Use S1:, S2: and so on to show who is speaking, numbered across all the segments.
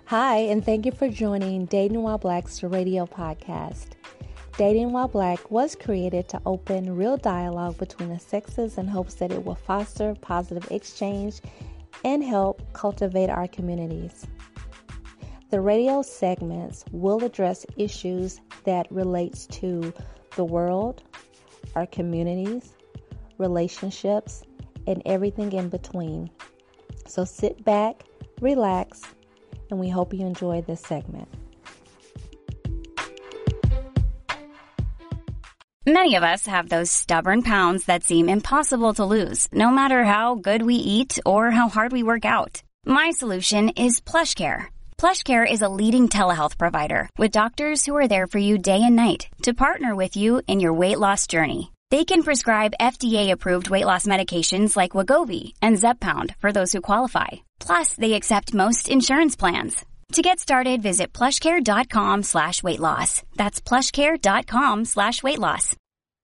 S1: Hi, and thank you for joining Dating While Black's radio podcast. Dating While Black was created to open real dialogue between the sexes in hopes that it will foster positive exchange and help cultivate our communities. The radio segments will address issues that relates to the world, our communities, relationships, and everything in between. So sit back, relax, and we hope you enjoy this segment.
S2: Many of us have those stubborn pounds that seem impossible to lose, no matter how good we eat or how hard we work out. My solution is PlushCare. PlushCare is a leading telehealth provider with doctors who are there for you day and night to partner with you in your weight loss journey. They can prescribe FDA-approved weight loss medications like Wegovy and Zepbound for those who qualify. Plus, they accept most insurance plans. To get started, visit plushcare.com/weightloss. That's plushcare.com/weightloss.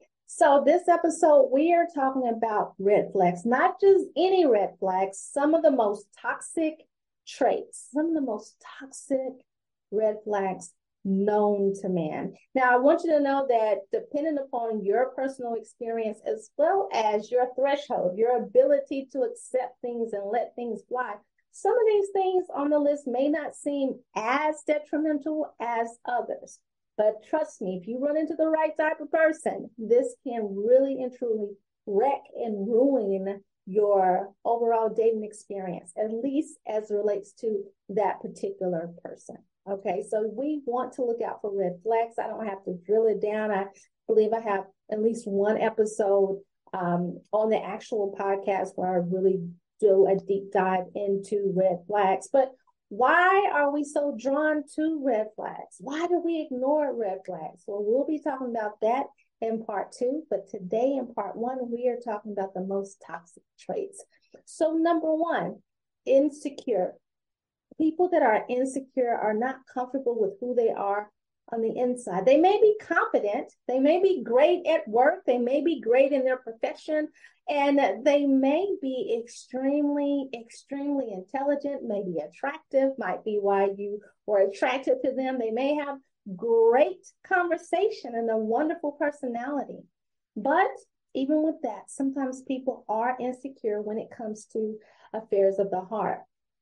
S3: So this episode, we are talking about red flags, not just any red flags, some of the most toxic traits, some of the most toxic red flags known to man. Now, I want you to know that depending upon your personal experience, as well as your threshold, your ability to accept things and let things fly, some of these things on the list may not seem as detrimental as others. But trust me, if you run into the right type of person, this can really and truly wreck and ruin your overall dating experience, at least as it relates to that particular person. Okay, so we want to look out for red flags. I don't have to drill it down. I believe I have at least one episode on the actual podcast where I really do a deep dive into red flags. But why are we so drawn to red flags? Why do we ignore red flags? Well, we'll be talking about that in part 2. But today in part 1, we are talking about the most toxic traits. So number 1, insecure. People that are insecure are not comfortable with who they are on the inside. They may be competent, they may be great at work, they may be great in their profession, and they may be extremely, extremely intelligent, maybe attractive, might be why you were attracted to them. They may have great conversation and a wonderful personality. But even with that, sometimes people are insecure when it comes to affairs of the heart.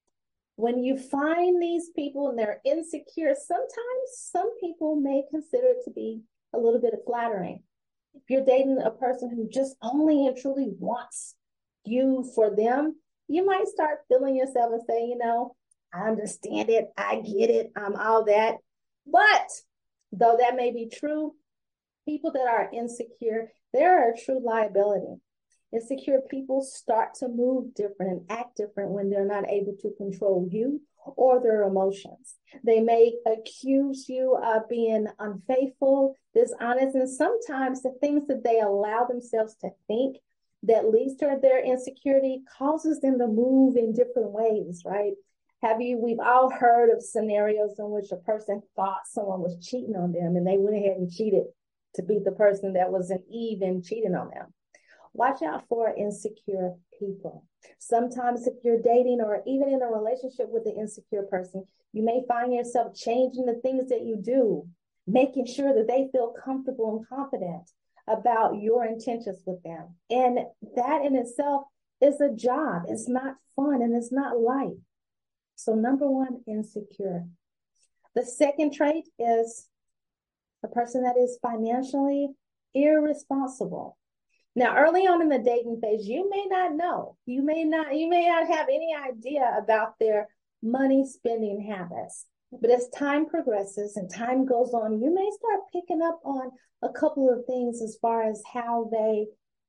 S3: When you find these people and they're insecure, sometimes some people may consider it to be a little bit of flattering. If you're dating a person who just only and truly wants you for them, you might start feeling yourself and say, I understand it, I get it, I'm all that. But though that may be true, people that are insecure, they're a true liability. Insecure people start to move different and act different when they're not able to control you or their emotions. They may accuse you of being unfaithful, dishonest, and sometimes the things that they allow themselves to think that leads to their insecurity causes them to move in different ways, right? We've all heard of scenarios in which a person thought someone was cheating on them and they went ahead and cheated to be the person that was an Eve and cheating on them. Watch out for insecure people. Sometimes if you're dating or even in a relationship with an insecure person, you may find yourself changing the things that you do, making sure that they feel comfortable and confident about your intentions with them. And that in itself is a job. It's not fun and it's not light. So number 1, insecure. The second trait is a person that is financially irresponsible. Now, early on in the dating phase, you may not know. You may not have any idea about their money spending habits. But as time progresses and time goes on, you may start picking up on a couple of things as far as how they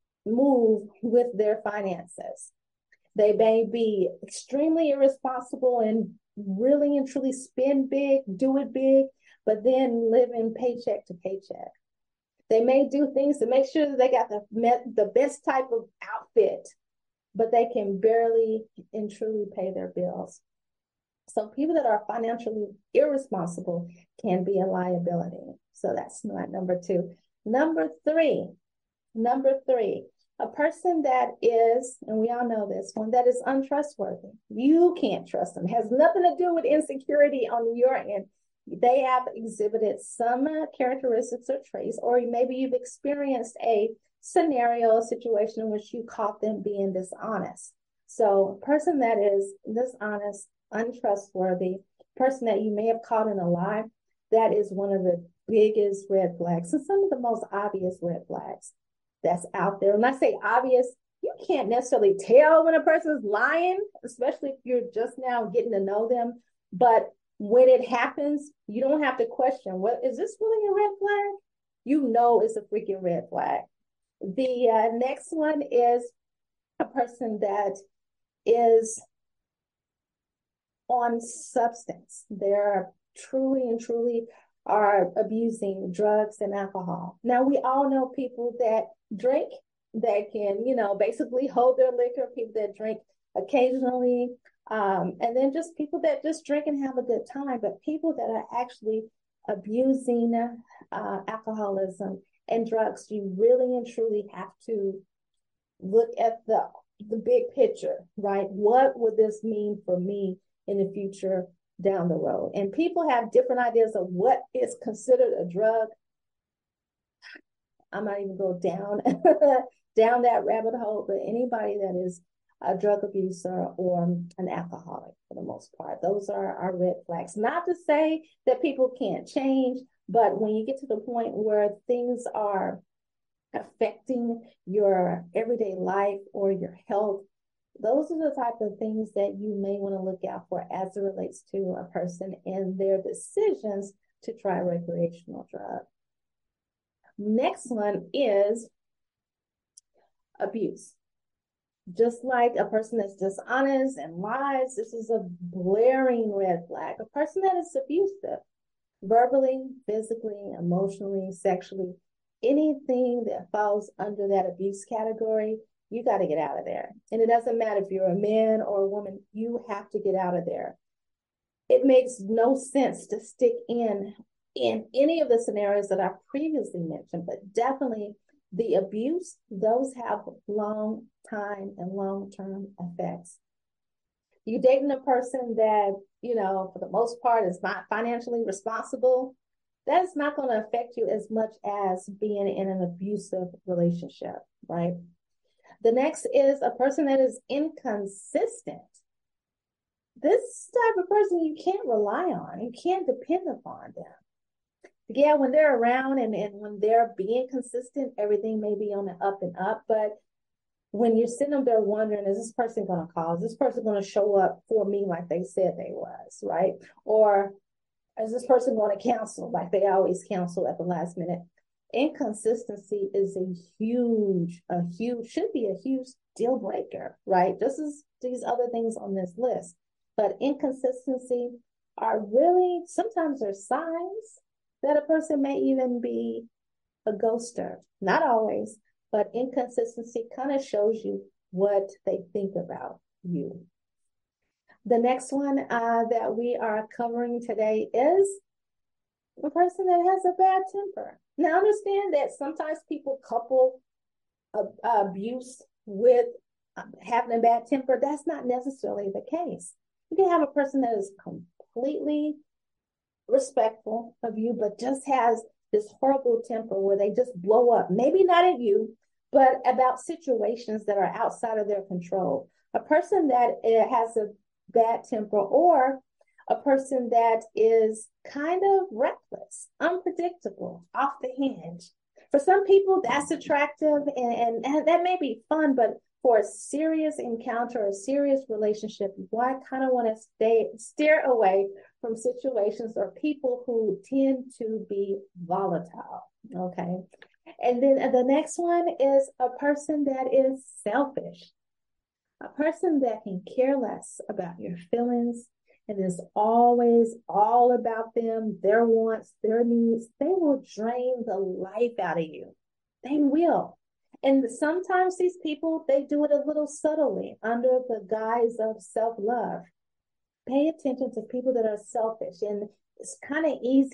S3: move with their finances. They may be extremely irresponsible and really and truly spend big, do it big, but then live in paycheck to paycheck. They may do things to make sure that they got the best type of outfit, but they can barely and truly pay their bills. So people that are financially irresponsible can be a liability. So that's not number 2. Number three, A person that is, and we all know this one, that is untrustworthy. You can't trust them. It has nothing to do with insecurity on your end. They have exhibited some characteristics or traits, or maybe you've experienced a scenario, a situation in which you caught them being dishonest. So a person that is dishonest, untrustworthy, person that you may have caught in a lie, that is one of the biggest red flags and some of the most obvious red flags that's out there. When I say obvious, you can't necessarily tell when a person's lying, especially if you're just now getting to know them. But when it happens, you don't have to question, what is this really a red flag? You know it's a freaking red flag. The next one is a person that is on substance. They're truly are abusing drugs and alcohol. Now, we all know people that drink, that can, basically hold their liquor, people that drink occasionally, and then just people that just drink and have a good time. But people that are actually abusing alcoholism and drugs, you really and truly have to look at the big picture, right? What would this mean for me in the future down the road? And people have different ideas of what is considered a drug. I'm not even go down down that rabbit hole, but anybody that is a drug abuser or an alcoholic, for the most part, those are our red flags. Not to say that people can't change, but when you get to the point where things are affecting your everyday life or your health, those are the type of things that you may want to look out for as it relates to a person and their decisions to try recreational drug. Next one is abuse. Just like a person that's dishonest and lies, this is a blaring red flag. A person that is abusive, verbally, physically, emotionally, sexually, anything that falls under that abuse category, you got to get out of there. And it doesn't matter if you're a man or a woman, you have to get out of there. It makes no sense to stick in any of the scenarios that I previously mentioned, but definitely the abuse, those have long time and long-term effects. You dating a person that, for the most part is not financially responsible, that's not going to affect you as much as being in an abusive relationship, right? The next is a person that is inconsistent. This type of person you can't rely on. You can't depend upon them. Yeah, when they're around and when they're being consistent, everything may be on the up and up. But when you're sitting up there wondering, is this person going to call? Is this person going to show up for me like they said they was, right? Or is this person going to cancel like they always cancel at the last minute? Inconsistency is should be a huge deal breaker, right? Just as these other things on this list. But inconsistency are really, sometimes they're signs that a person may even be a ghoster. Not always, but inconsistency kind of shows you what they think about you. The next one that we are covering today is a person that has a bad temper. Now, understand that sometimes people couple abuse with having a bad temper. That's not necessarily the case. You can have a person that is completely respectful of you, but just has this horrible temper where they just blow up. Maybe not at you, but about situations that are outside of their control. A person that has a bad temper, or a person that is kind of reckless, unpredictable, off the hinge. For some people, that's attractive and that may be fun, but for a serious encounter, a serious relationship, you kind of want to steer away from situations or people who tend to be volatile, okay? And then the next one is a person that is selfish, a person that can care less about your feelings and is always all about them, their wants, their needs. They will drain the life out of you. They will. And sometimes these people, they do it a little subtly under the guise of self-love. Pay attention to people that are selfish. And it's kind of easy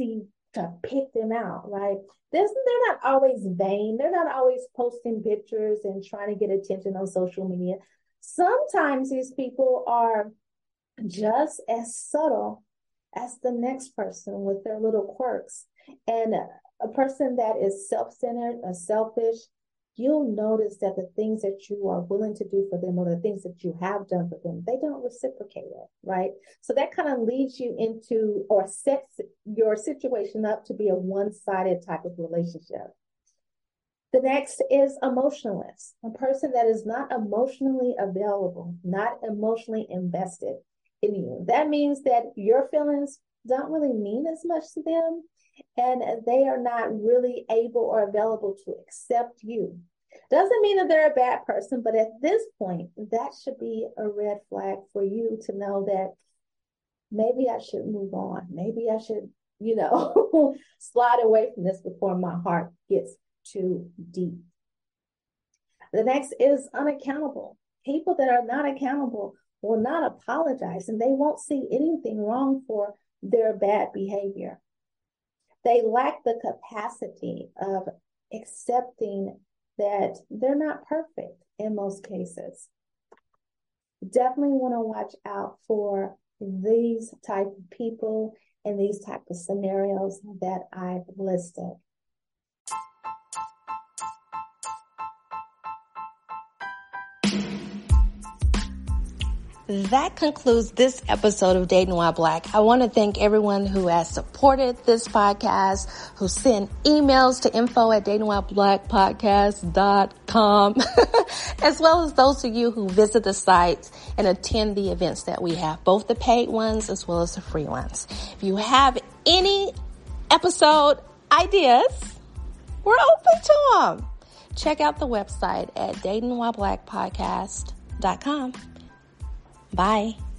S3: to pick them out, right? They're not always vain. They're not always posting pictures and trying to get attention on social media. Sometimes these people are just as subtle as the next person with their little quirks. And a person that is self-centered or selfish, you'll notice that the things that you are willing to do for them or the things that you have done for them, they don't reciprocate it, right? So that kind of leads you into or sets your situation up to be a one-sided type of relationship. The next is emotionless, a person that is not emotionally available, not emotionally invested in you. That means that your feelings don't really mean as much to them, and they are not really able or available to accept you. Doesn't mean that they're a bad person, but at this point, that should be a red flag for you to know that maybe I should move on. Maybe I should, slide away from this before my heart gets too deep. The next is unaccountable. People that are not accountable will not apologize, and they won't see anything wrong for their bad behavior. They lack the capacity of accepting that they're not perfect in most cases. Definitely want to watch out for these type of people and these type of scenarios that I've listed.
S1: That concludes this episode of Dating While Black. I want to thank everyone who has supported this podcast, who sent emails to info@datingwhileblackpodcast.com, as well as those of you who visit the site and attend the events that we have, both the paid ones as well as the free ones. If you have any episode ideas, we're open to them. Check out the website at datingwhileblackpodcast.com. Bye.